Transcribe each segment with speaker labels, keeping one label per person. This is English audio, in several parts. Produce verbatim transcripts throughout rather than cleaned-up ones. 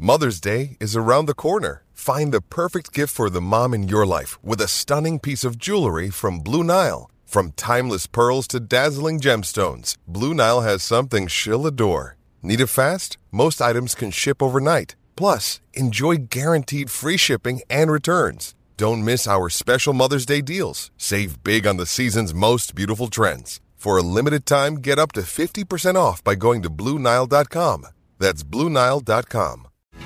Speaker 1: Mother's Day is around the corner. Find the perfect gift for the mom in your life with a stunning piece of jewelry from Blue Nile. From timeless pearls to dazzling gemstones, Blue Nile has something she'll adore. Need it fast? Most items can ship overnight. Plus, enjoy guaranteed free shipping and returns. Don't miss our special Mother's Day deals. Save big on the season's most beautiful trends. For a limited time, get up to fifty percent off by going to Blue Nile dot com. That's Blue Nile dot com.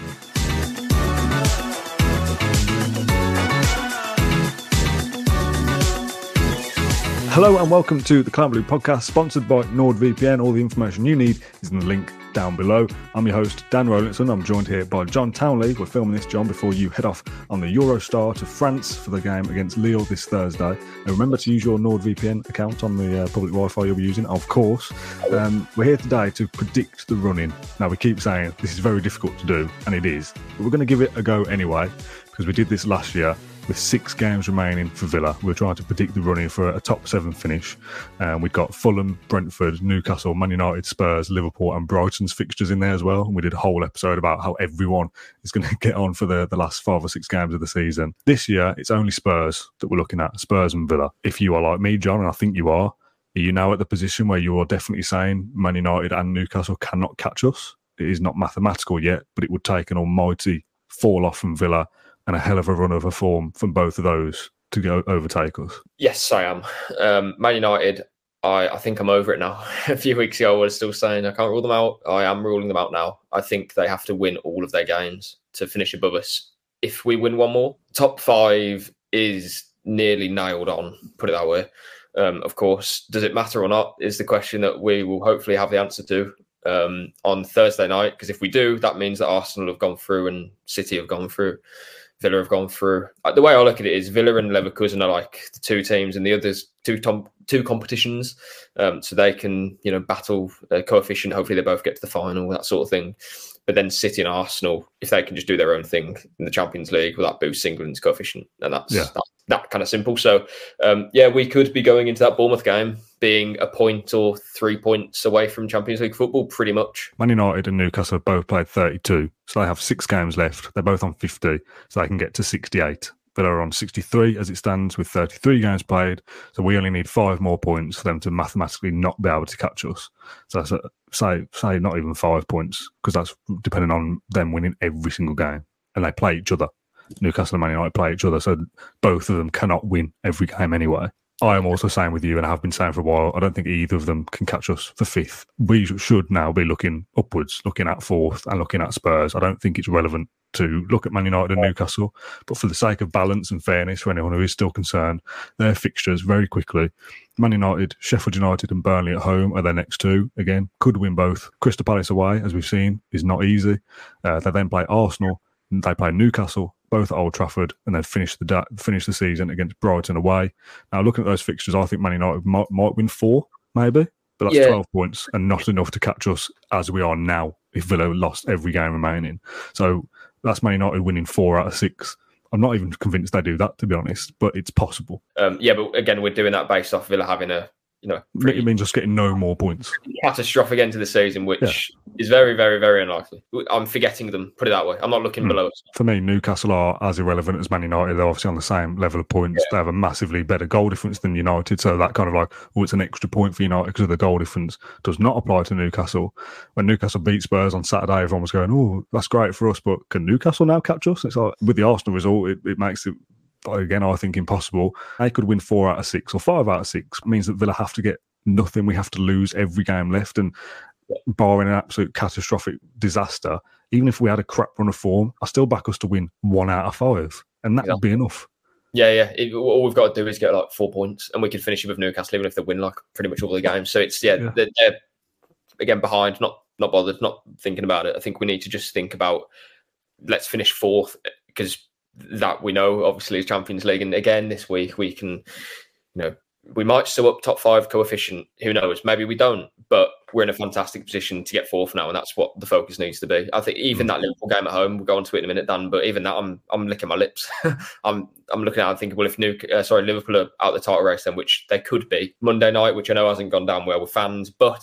Speaker 2: Hello and welcome to the Clan Blue podcast, sponsored by NordVPN. All the information you need is in the link down below. I'm your host, Dan Rowlinson. I'm joined here by John Townley. We're filming this, John, before you head off on the Eurostar to France for the game against Lille this Thursday. And remember to use your NordVPN account on the uh, public Wi-Fi you'll be using, of course. Um, we're here today to predict the run-in. Now, we keep saying this is very difficult to do, and it is. But we're going to give it a go anyway, because we did this last year. With six games remaining for Villa, we we're trying to predict the running for a top seven finish. Um, we've got Fulham, Brentford, Newcastle, Man United, Spurs, Liverpool and Brighton's fixtures in there as well. And we did a whole episode about how everyone is going to get on for the, the last five or six games of the season. This year, it's only Spurs that we're looking at, Spurs and Villa. If you are like me, John, and I think you are, are you now at the position where you are definitely saying Man United and Newcastle cannot catch us? It is not mathematical yet, but it would take an almighty fall off from Villa and a hell of a run of a form from both of those to go overtake us.
Speaker 3: Yes, I am. Um, Man United, I, I think I'm over it now. A few weeks ago, I was still saying I can't rule them out. I am ruling them out now. I think they have to win all of their games to finish above us. If we win one more, top five is nearly nailed on, put it that way. Um, of course, does it matter or not is the question that we will hopefully have the answer to um, on Thursday night. Because if we do, that means that Arsenal have gone through and City have gone through. Villa have gone through. The way I look at it is Villa and Leverkusen are like the two teams, and the others two tom- two competitions, um, so they can you know battle a coefficient. Hopefully, they both get to the final, that sort of thing. But then City and Arsenal, if they can just do their own thing in the Champions League, well, that boosts England's coefficient, and that's
Speaker 2: yeah.
Speaker 3: that, that kind of simple. So, um, yeah, we could be going into that Bournemouth game being a point or three points away from Champions League football, pretty much.
Speaker 2: Man United and Newcastle have both played thirty-two, so they have six games left. They're both on fifty, so they can get to sixty-eight. Villa are on sixty-three as it stands with thirty-three games played, so we only need five more points for them to mathematically not be able to catch us. So that's a, say, say not even five points, because that's depending on them winning every single game. And they play each other. Newcastle and Man United play each other, so both of them cannot win every game anyway. I am also saying with you, and I have been saying for a while, I don't think either of them can catch us for fifth. We should now be looking upwards, looking at fourth and looking at Spurs. I don't think it's relevant to look at Man United and Newcastle, but for the sake of balance and fairness for anyone who is still concerned, their fixtures very quickly. Man United, Sheffield United and Burnley at home are their next two. Again, could win both. Crystal Palace away, as we've seen, is not easy. Uh, they then play Arsenal, and they play Newcastle, both at Old Trafford, and then finish the da- finish the season against Brighton away. Now, looking at those fixtures, I think Man United might, might win four, maybe, but that's yeah. twelve points and not enough to catch us as we are now if Villa lost every game remaining. So that's Man United winning four out of six. I'm not even convinced they do that, to be honest, but it's possible.
Speaker 3: Um, yeah, but again, we're doing that based off Villa having a you know,
Speaker 2: it means just getting no more points.
Speaker 3: Catastrophic end to the season, which
Speaker 2: yeah.
Speaker 3: is very, very, very unlikely. I'm forgetting them, put it that way. I'm not looking mm. below us.
Speaker 2: For me, Newcastle are as irrelevant as Man United. They're obviously on the same level of points. Yeah. They have a massively better goal difference than United. So that kind of like, oh, it's an extra point for United because of the goal difference does not apply to Newcastle. When Newcastle beat Spurs on Saturday, everyone was going, oh, that's great for us, but can Newcastle now catch us? It's like, with the Arsenal result, it, it makes it, again, I think impossible. They could win four out of six or five out of six. It means that Villa have to get nothing. We have to lose every game left, and barring an absolute catastrophic disaster, even if we had a crap run of form, I still back us to win one out of five, and that yeah. would be enough.
Speaker 3: Yeah, yeah. It, all we've got to do is get like four points, and we can finish it with Newcastle, even if they win like pretty much all the games. So it's yeah, yeah. They're, they're again behind, not not bothered, not thinking about it. I think we need to just think about let's finish fourth, because that we know obviously is Champions League, and again this week we can, you know. We might still up top five coefficient. Who knows? Maybe we don't. But we're in a fantastic position to get fourth now, and that's what the focus needs to be. I think even that Liverpool game at home, we'll go on to it in a minute, Dan. But even that, I'm I'm licking my lips. I'm I'm looking at it and thinking, well, if New, uh, sorry, Liverpool are out the title race, then which they could be Monday night, which I know hasn't gone down well with fans, but I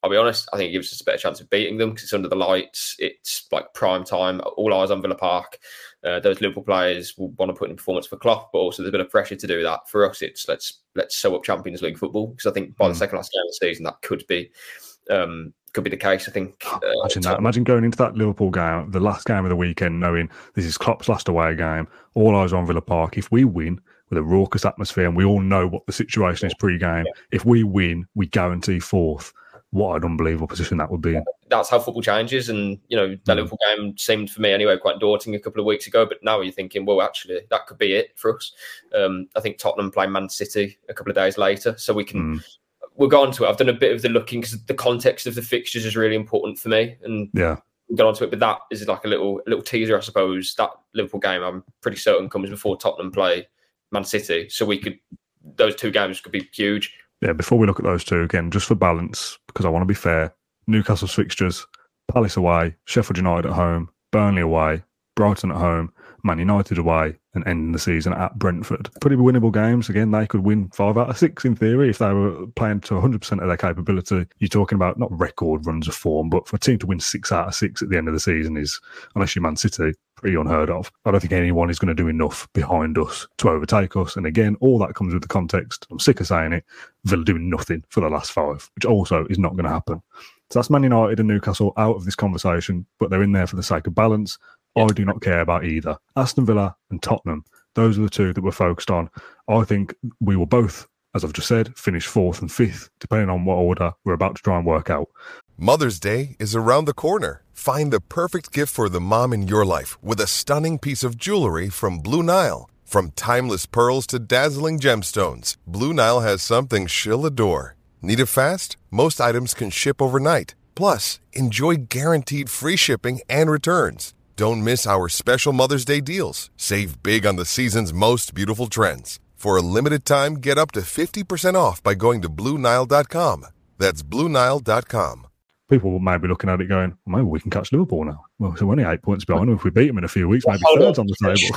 Speaker 3: I'll be honest, I think it gives us a better chance of beating them because it's under the lights. It's like prime time, all eyes on Villa Park. Uh, those Liverpool players will want to put in performance for Klopp, but also there's a bit of pressure to do that. For us, it's let's let's sew up Champions League football because I think by mm. the second last game of the season, that could be um, could be the case. I think. Uh,
Speaker 2: Imagine that. Imagine going into that Liverpool game, the last game of the weekend, knowing this is Klopp's last away game. All eyes on Villa Park. If we win with a raucous atmosphere, and we all know what the situation is pre-game, yeah. if we win, we guarantee fourth. What an unbelievable position that would be in.
Speaker 3: That's how football changes. And, you know, that mm. Liverpool game seemed for me anyway quite daunting a couple of weeks ago. But now you're thinking, well, actually, that could be it for us. Um, I think Tottenham play Man City a couple of days later. So we can, mm. we'll go on to it. I've done a bit of the looking because the context of the fixtures is really important for me. And
Speaker 2: yeah,
Speaker 3: we'll go on to it. But that is like a little, a little teaser, I suppose. That Liverpool game, I'm pretty certain, comes before Tottenham play Man City. So we could, those two games could be huge.
Speaker 2: Yeah, before we look at those two, again, just for balance, because I want to be fair, Newcastle's fixtures, Palace away, Sheffield United at home, Burnley away, Brighton at home, Man United away, and ending the season at Brentford. Pretty winnable games. Again, they could win five out of six in theory if they were playing to one hundred percent of their capability. You're talking about not record runs of form, but for a team to win six out of six at the end of the season is, unless you're Man City, pretty unheard of. I don't think anyone is going to do enough behind us to overtake us. And again, all that comes with the context. I'm sick of saying it. Villa doing nothing for the last five, which also is not going to happen. So that's Man United and Newcastle out of this conversation, but they're in there for the sake of balance. I do not care about either. Aston Villa and Tottenham, those are the two that we're focused on. I think we will both, as I've just said, finish fourth and fifth, depending on what order we're about to try and work out.
Speaker 1: Mother's Day is around the corner. Find the perfect gift for the mom in your life with a stunning piece of jewelry from Blue Nile. From timeless pearls to dazzling gemstones, Blue Nile has something she'll adore. Need it fast? Most items can ship overnight. Plus, enjoy guaranteed free shipping and returns. Don't miss our special Mother's Day deals. Save big on the season's most beautiful trends. For a limited time, get up to fifty percent off by going to Blue Nile dot com. That's Blue Nile dot com.
Speaker 2: People may be looking at it going, well, maybe we can catch Liverpool now. Well, so we're only eight points behind. If we beat them in a few weeks, maybe
Speaker 3: Hold
Speaker 2: thirds
Speaker 3: on.
Speaker 2: on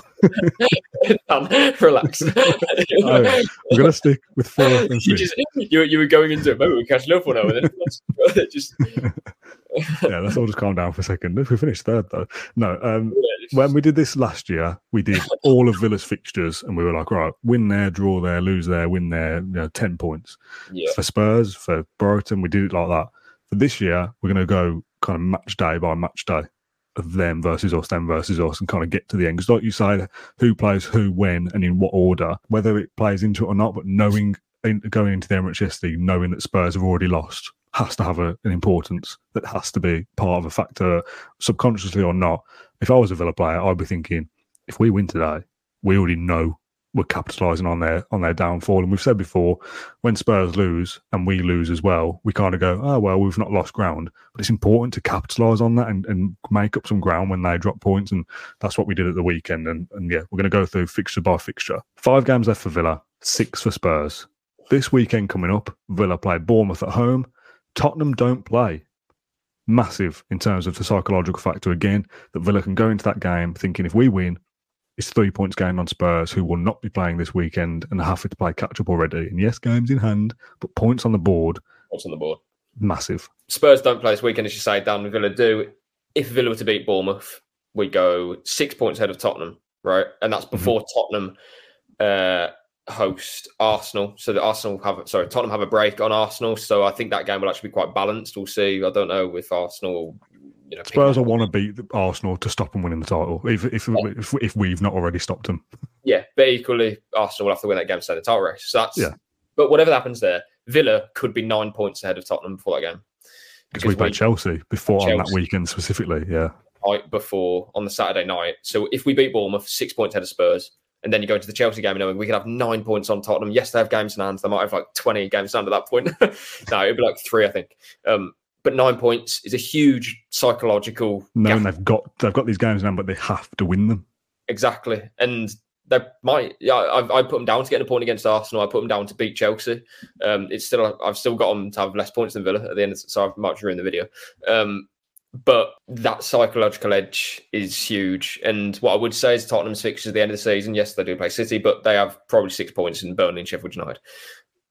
Speaker 2: the table.
Speaker 3: um, relax.
Speaker 2: Oh, we're going to stick with fourth and
Speaker 3: you,
Speaker 2: fifth.
Speaker 3: just, you, you were going into it, maybe we catch Liverpool now. And then just...
Speaker 2: yeah, let's all just calm down for a second. If we finish third, though. No, um,
Speaker 3: yeah, just...
Speaker 2: when we did this last year, we did all of Villa's fixtures and we were like, right, win there, draw there, lose there, win there, you know, ten points.
Speaker 3: Yeah.
Speaker 2: For Spurs, for Brighton, we did it like that. For this year, we're going to go kind of match day by match day of them versus us, them versus us, and kind of get to the end. Because like you say, who plays who, when, and in what order, whether it plays into it or not, but knowing, going into the Emirates yesterday, knowing that Spurs have already lost, has to have a, an importance that has to be part of a factor, subconsciously or not. If I was a Villa player, I'd be thinking, if we win today, we already know we're capitalising on their on their downfall. And we've said before, when Spurs lose and we lose as well, we kind of go, oh, well, we've not lost ground. But it's important to capitalise on that and, and make up some ground when they drop points. And that's what we did at the weekend. And, and yeah, we're going to go through fixture by fixture. Five games left for Villa, six for Spurs. This weekend coming up, Villa play Bournemouth at home. Tottenham don't play. Massive in terms of the psychological factor, again, that Villa can go into that game thinking if we win, it's three points gained on Spurs, who will not be playing this weekend and have to play catch-up already. And yes, games in hand, but points on the board.
Speaker 3: Points on the board.
Speaker 2: Massive.
Speaker 3: Spurs don't play this weekend, as you say, Dan. Villa do. If Villa were to beat Bournemouth, we go six points ahead of Tottenham, right? And that's before mm-hmm. Tottenham uh, host Arsenal. So that Arsenal have, sorry, Tottenham have a break on Arsenal. So I think that game will actually be quite balanced. We'll see. I don't know if Arsenal... You know,
Speaker 2: Spurs will want to beat Arsenal to stop them winning the title, if if, yeah. if if we've not already stopped them.
Speaker 3: Yeah, but equally, Arsenal will have to win that game to stay in the title race. So that's,
Speaker 2: yeah.
Speaker 3: But whatever happens there, Villa could be nine points ahead of Tottenham before that game.
Speaker 2: Because we played Chelsea before Chelsea, on that weekend specifically, yeah.
Speaker 3: Right before, on the Saturday night. So if we beat Bournemouth, six points ahead of Spurs, and then you go into the Chelsea game knowing we could have nine points on Tottenham. Yes, they have games in hand. They might have like twenty games in hand at that point. No, it'd be like three, I think. Um, But nine points is a huge psychological.
Speaker 2: Knowing they've got they've got these games now, but they have to win them.
Speaker 3: Exactly, and they might. Yeah, I've I put them down to get a point against Arsenal. I put them down to beat Chelsea. Um, it's still I've still got them to have less points than Villa at the end. Of, so I might ruin the video. Um, but that psychological edge is huge. And what I would say is Tottenham's fixtures at the end of the season. Yes, they do play City, but they have probably six points in Burnley and Sheffield United.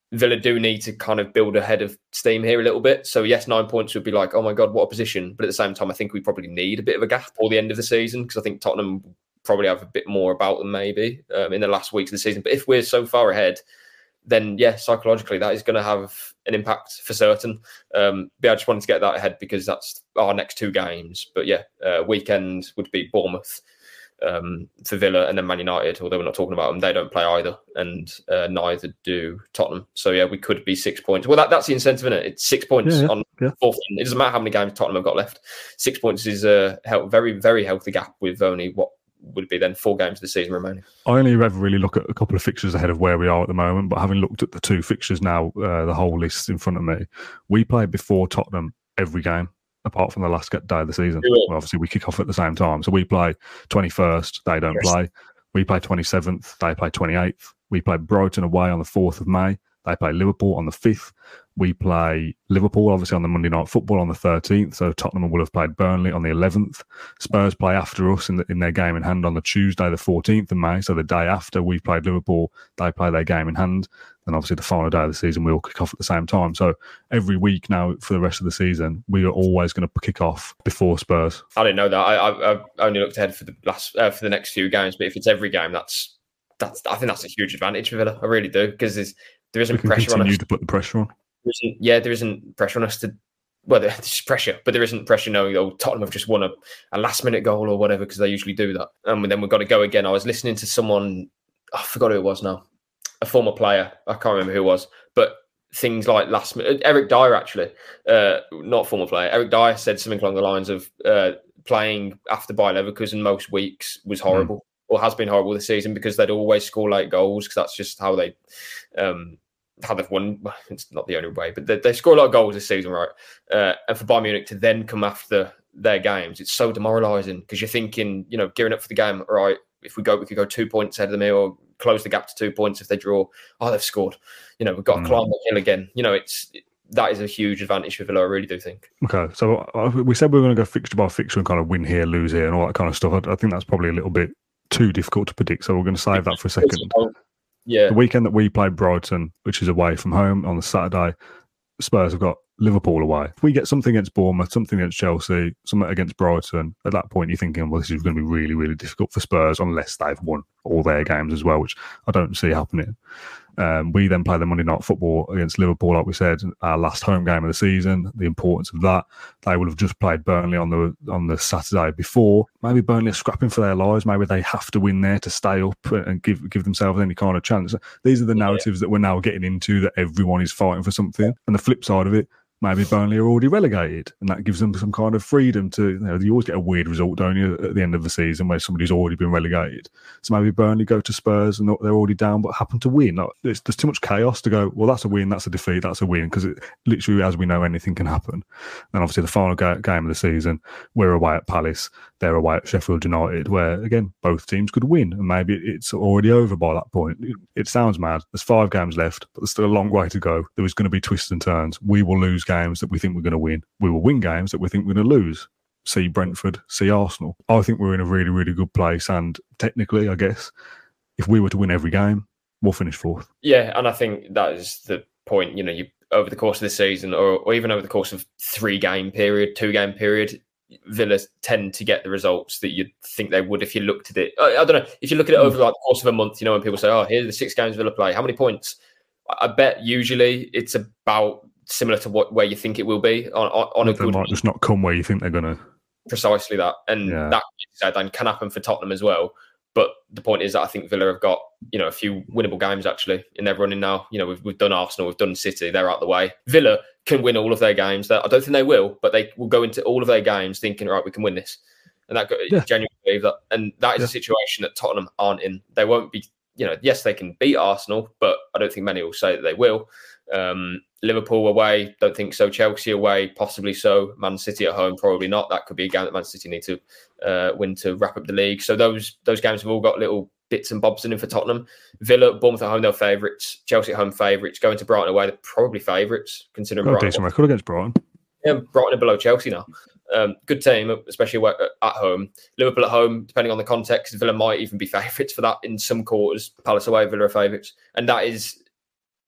Speaker 3: Villa do need to kind of build a head of steam here a little bit. So yes, nine points would be like, oh my God, what a position. But at the same time, I think we probably need a bit of a gap for the end of the season, because I think Tottenham probably have a bit more about them maybe um, in the last weeks of the season. But if we're so far ahead, then yeah, psychologically that is going to have an impact for certain. Um, but I just wanted to get that ahead because that's our next two games. But yeah, uh, weekend would be Bournemouth um, for Villa, and then Man United, although we're not talking about them, they don't play either, and uh, neither do Tottenham. So yeah, we could be six points. Well, that, that's the incentive, isn't it? It's six points
Speaker 2: yeah, yeah,
Speaker 3: on
Speaker 2: yeah.
Speaker 3: fourth. It doesn't matter how many games Tottenham have got left. Six points is a very, very healthy gap with only what would be then four games of the season remaining.
Speaker 2: I only ever really look at a couple of fixtures ahead of where we are at the moment, but having looked at the two fixtures now, uh, the whole list in front of me, we play before Tottenham every game, apart from the last day of the season. Well, obviously, we kick off at the same time. So we play twenty-first, they don't yes. play. We play twenty-seventh, they play twenty-eighth. We play Brighton away on the fourth of May. They play Liverpool on the fifth. We play Liverpool, obviously, on the Monday Night Football on the thirteenth. So Tottenham will have played Burnley on the eleventh. Spurs play after us in, the, in their game in hand on the Tuesday, the fourteenth of May. So the day after we've played Liverpool, they play their game in hand. And obviously the final day of the season, we all kick off at the same time. So every week now for the rest of the season, we are always going to kick off before Spurs.
Speaker 3: I didn't know that. I, I, I only looked ahead for the last uh, for the next few games. But if it's every game, that's that's I think that's a huge advantage for Villa. I really do, because there's there isn't
Speaker 2: we can
Speaker 3: pressure on us.
Speaker 2: Continue to put the pressure on.
Speaker 3: There isn't, yeah, there isn't pressure on us to. Well, there's pressure, but there isn't pressure knowing, oh, Tottenham have just won a, a last minute goal or whatever, because they usually do that. And then we've got to go again. I was listening to someone, I forgot who it was now, a former player. I can't remember who it was, but things like last minute. Eric Dyer, actually, uh, not former player. Eric Dyer said something along the lines of uh, playing after Bayer Leverkusen most weeks was horrible, mm. or has been horrible this season, because they'd always score late goals, because that's just how they. Um, how they've won. It's not the only way, but they, they score a lot of goals this season, right? Uh, and for Bayern Munich to then come after their games, it's so demoralising, because you're thinking, you know, gearing up for the game, all right, if we go, we could go two points ahead of them here, or close the gap to two points if they draw. Oh, they've scored. You know, we've got to mm. climb the hill again. You know, it's that is a huge advantage for Villa, I really do think.
Speaker 2: Okay, so we said we were going to go fixture by fixture and kind of win here, lose here, and all that kind of stuff. I, I think that's probably a little bit too difficult to predict, so we're going to save that for a second.
Speaker 3: Yeah.
Speaker 2: The weekend that we play Brighton, which is away from home on the Saturday, Spurs have got Liverpool away. If we get something against Bournemouth, something against Chelsea, something against Brighton, at that point you're thinking, well, this is going to be really, really difficult for Spurs unless they've won all their games as well, which I don't see happening. Um, we then play the Monday Night Football against Liverpool, like we said, our last home game of the season. The importance of that. They will have just played Burnley on the on the Saturday before. Maybe Burnley are scrapping for their lives. Maybe they have to win there to stay up and give give themselves any kind of chance. These are the narratives yeah. that we're now getting into, that everyone is fighting for something. And the flip side of it, maybe Burnley are already relegated, and that gives them some kind of freedom to, you know, you always get a weird result, don't you, at the end of the season where somebody's already been relegated. So maybe Burnley go to Spurs and they're already down but happen to win. Like, there's, there's too much chaos to go, well, that's a win, that's a defeat, that's a win, because literally, as we know, anything can happen. And obviously the final ga- game of the season, we're away at Palace, they're away at Sheffield United, where, again, both teams could win, and maybe it's already over by that point. It, it sounds mad. There's five games left, but there's still a long way to go. There is going to be twists and turns. We will lose games that we think we're going to win. We will win games that we think we're going to lose. See Brentford, see Arsenal. I think we're in a really, really good place, and technically, I guess, if we were to win every game, we'll finish fourth.
Speaker 3: Yeah, and I think that is the point. You know, you over the course of the season, or, or even over the course of three-game period, two-game period, Villa tend to get the results that you'd think they would if you looked at it. I, I don't know, if you look at it over like the course of a month, you know, when people say, oh, here are the six games Villa play, how many points? I, I bet usually it's about similar to what where you think it will be on, on, on a good. They
Speaker 2: might just not come where you think they're going to.
Speaker 3: Precisely that. And yeah. that said, and can happen for Tottenham as well. But the point is that I think Villa have got, you know, a few winnable games actually in their running now. You know, we've we've done Arsenal, we've done City, they're out the way. Villa can win all of their games. I don't think they will, but they will go into all of their games thinking, right, we can win this. And that yeah. genuinely believe that. And that is yeah. a situation that Tottenham aren't in. They won't be, you know, yes, they can beat Arsenal, but I don't think many will say that they will. Um, Liverpool away, don't think so. Chelsea away, possibly so. Man City at home, probably not. That could be a game that Man City need to uh, win to wrap up the league. So those those games have all got little bits and bobs in them for Tottenham. Villa, Bournemouth at home, they're favourites. Chelsea at home, favourites. Going to Brighton away, they're probably favourites, considering
Speaker 2: got
Speaker 3: Brighton.
Speaker 2: A decent record against Brighton.
Speaker 3: Yeah, Brighton are below Chelsea now. Um, good team, especially at home. Liverpool at home, depending on the context, Villa might even be favourites for that in some quarters. Palace away, Villa are favourites. And that is...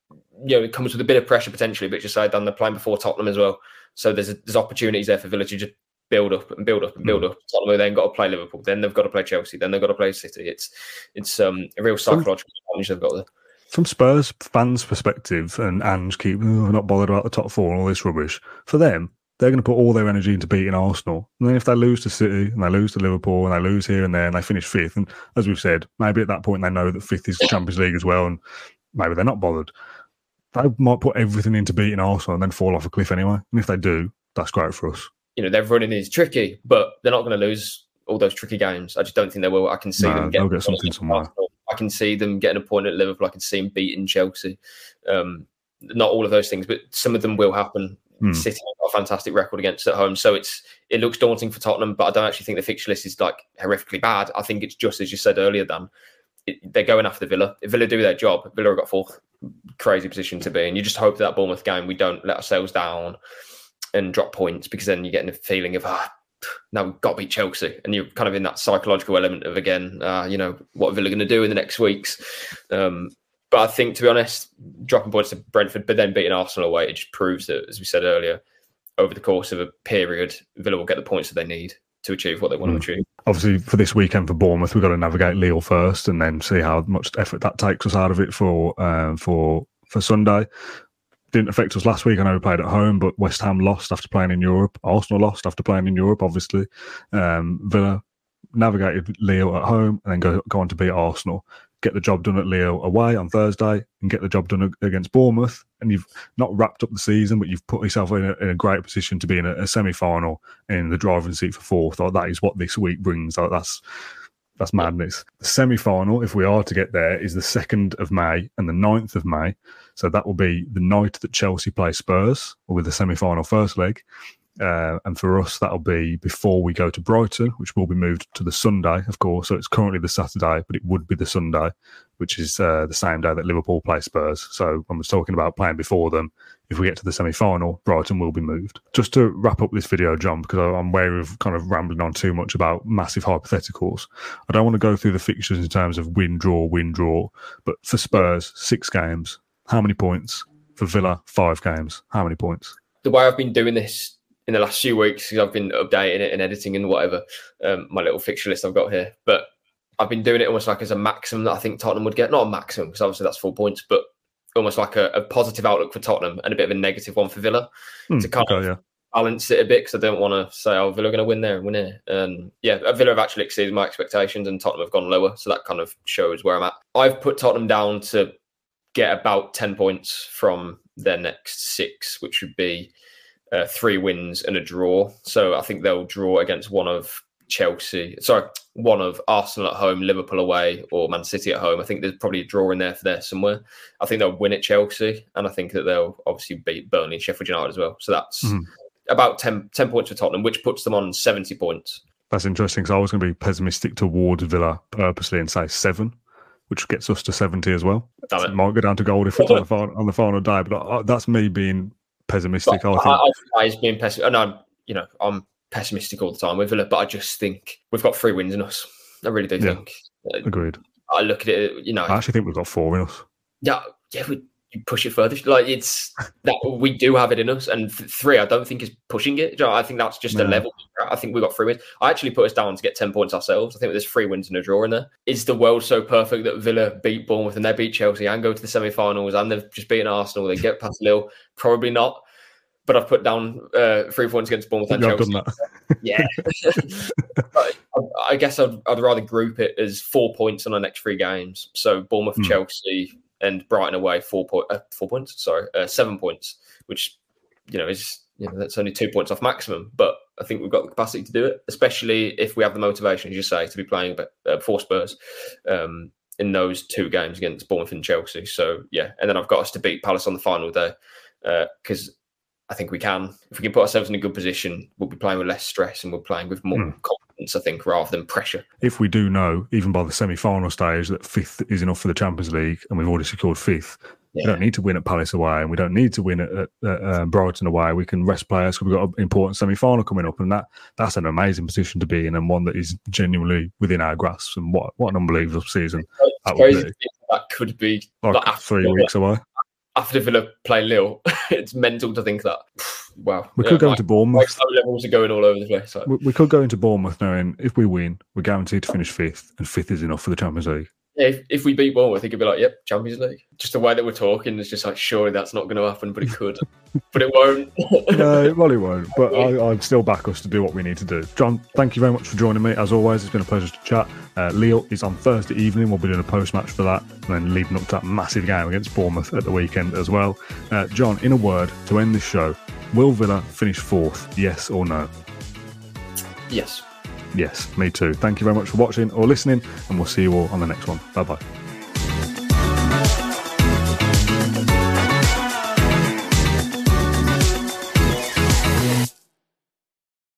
Speaker 3: you know, it comes with a bit of pressure potentially, but just say then they're playing before Tottenham as well. So there's there's opportunities there for Villa to just build up and build up and build mm. up. Tottenham then got to play Liverpool, then they've got to play Chelsea, then they've got to play City. It's it's um, a real psychological challenge they've got there.
Speaker 2: From Spurs fans' perspective, and Ange keep oh, not bothered about the top four and all this rubbish, for them, they're going to put all their energy into beating Arsenal. And then if they lose to City and they lose to Liverpool and they lose here and there and they finish fifth, and as we've said, maybe at that point they know that fifth is the Champions League as well, and maybe they're not bothered. They might put everything into beating Arsenal and then fall off a cliff anyway. And if they do, that's great for us.
Speaker 3: You know, their running is tricky, but they're not going to lose all those tricky games. I just don't think they will. I can see
Speaker 2: no,
Speaker 3: them getting
Speaker 2: get something somewhere.
Speaker 3: I can see them getting a point at Liverpool. I can see them beating Chelsea. Um, not all of those things, but some of them will happen. Mm. City have got a fantastic record against at home, so it's it looks daunting for Tottenham. But I don't actually think the fixture list is like horrifically bad. I think it's just as you said earlier, Dan. It, they're going after Villa. If Villa do their job, Villa have got fourth crazy position to be in. You just hope that Bournemouth game we don't let ourselves down and drop points, because then you're getting a feeling of ah. Now we've got to beat Chelsea, and you're kind of in that psychological element of, again, uh, you know, what are Villa going to do in the next weeks? Um, but I think, to be honest, dropping points to Brentford, but then beating Arsenal away, it just proves that, as we said earlier, over the course of a period, Villa will get the points that they need to achieve what they want mm. to achieve.
Speaker 2: Obviously, for this weekend for Bournemouth, we've got to navigate Lille first, and then see how much effort that takes us out of it for um, for for Sunday. Didn't affect us last week. I know we played at home, but West Ham lost after playing in Europe. Arsenal lost after playing in Europe, obviously. Um, Villa navigated Lille at home and then go, go on to beat Arsenal. Get the job done at Lille away on Thursday and get the job done against Bournemouth. And you've not wrapped up the season, but you've put yourself in a, in a great position to be in a, a semi-final in the driving seat for fourth. Like, that is what this week brings. Like, that's That's madness. The semi-final, if we are to get there, is the second of May and the ninth of May. So that will be the night that Chelsea play Spurs, with the semi-final first leg. Uh, and for us, that'll be before we go to Brighton, which will be moved to the Sunday, of course. So it's currently the Saturday, but it would be the Sunday, which is uh, the same day that Liverpool play Spurs. So when we're talking about playing before them, if we get to the semi-final, Brighton will be moved. Just to wrap up this video, John, because I'm wary of kind of rambling on too much about massive hypotheticals. I don't want to go through the fixtures in terms of win, draw, win, draw. But for Spurs, six games. How many points? For Villa, five games. How many points?
Speaker 3: The way I've been doing this in the last few weeks, because I've been updating it and editing and whatever, um, my little fixture list I've got here. But I've been doing it almost like as a maximum that I think Tottenham would get. Not a maximum, because obviously that's four points, but almost like a, a positive outlook for Tottenham and a bit of a negative one for Villa mm, to kind okay, of yeah. balance it a bit, because I don't want to say, oh, Villa are going to win there and win here. And yeah, Villa have actually exceeded my expectations and Tottenham have gone lower. So that kind of shows where I'm at. I've put Tottenham down to get about ten points from their next six, which would be uh, three wins and a draw. So I think they'll draw against one of Chelsea, sorry, one of Arsenal at home, Liverpool away, or Man City at home. I think there's probably a draw in there for there somewhere. I think they'll win at Chelsea, and I think that they'll obviously beat Burnley and Sheffield United as well. So that's mm-hmm. about ten, ten points for Tottenham, which puts them on seventy points.
Speaker 2: That's interesting, because I was going to be pessimistic towards Villa purposely and say seven, which gets us to seventy as well. So it might go down to goal difference on the final, on the final day, but I, that's me being pessimistic.
Speaker 3: But
Speaker 2: I think
Speaker 3: I, I, I being pessimistic. No, you know, I'm pessimistic all the time with Villa, but I just think we've got three wins in us. I really do
Speaker 2: yeah,
Speaker 3: think.
Speaker 2: Agreed.
Speaker 3: I look at it, you know.
Speaker 2: I actually think we've got four in us.
Speaker 3: Yeah, yeah, we you push it further. Like it's that we do have it in us, and th- three I don't think is pushing it. You know, I think that's just yeah. a level. I think we've got three wins. I actually put us down to get ten points ourselves. I think there's three wins and a draw in there. Is the world so perfect that Villa beat Bournemouth and they beat Chelsea and go to the semi-finals and they've just beaten Arsenal? They get past Lille? Probably not. But I've put down uh, three points against Bournemouth and
Speaker 2: yeah,
Speaker 3: Chelsea.
Speaker 2: I've done that.
Speaker 3: Yeah. But I, I guess I'd, I'd rather group it as four points on the next three games. So Bournemouth, mm. Chelsea, and Brighton away, four, po- uh, four points. Sorry, uh, seven points, which you know is you know that's only two points off maximum. But I think we've got the capacity to do it, especially if we have the motivation, as you say, to be playing uh, for Spurs um, in those two games against Bournemouth and Chelsea. So yeah, and then I've got us to beat Palace on the final day because. Uh, I think we can. If we can put ourselves in a good position, we'll be playing with less stress and we're playing with more mm. confidence, I think, rather than pressure.
Speaker 2: If we do know, even by the semi-final stage, that fifth is enough for the Champions League and we've already secured fifth, yeah. we don't need to win at Palace away and we don't need to win at, at, at uh, Brighton away. We can rest players because we've got an important semi-final coming up, and that that's an amazing position to be in and one that is genuinely within our grasp. And what, what an unbelievable season
Speaker 3: it's
Speaker 2: that
Speaker 3: crazy
Speaker 2: would be.
Speaker 3: That could be
Speaker 2: like, like three weeks away.
Speaker 3: after Villa play Lille. It's mental to think that. Wow.
Speaker 2: We
Speaker 3: yeah,
Speaker 2: could go
Speaker 3: my,
Speaker 2: into Bournemouth.
Speaker 3: My levels are going all over the place. Like.
Speaker 2: We, we could go into Bournemouth knowing if we win, we're guaranteed to finish fifth, and fifth is enough for the Champions League.
Speaker 3: Yeah, if, if we beat Bournemouth, it could be like, yep, Champions League. Just the way that we're talking is just like, surely that's not going to happen, but it could. But it won't.
Speaker 2: No, well, it won't. But I, I'd still back us to do what we need to do. John, thank you very much for joining me. As always, it's been a pleasure to chat. Uh, Lille is on Thursday evening. We'll be doing a post-match for that, and then leading up to that massive game against Bournemouth at the weekend as well. Uh, John, in a word, to end this show, will Villa finish fourth, yes or no?
Speaker 3: Yes.
Speaker 2: Yes, me too. Thank you very much for watching or listening, and we'll see you all on the next one. Bye-bye.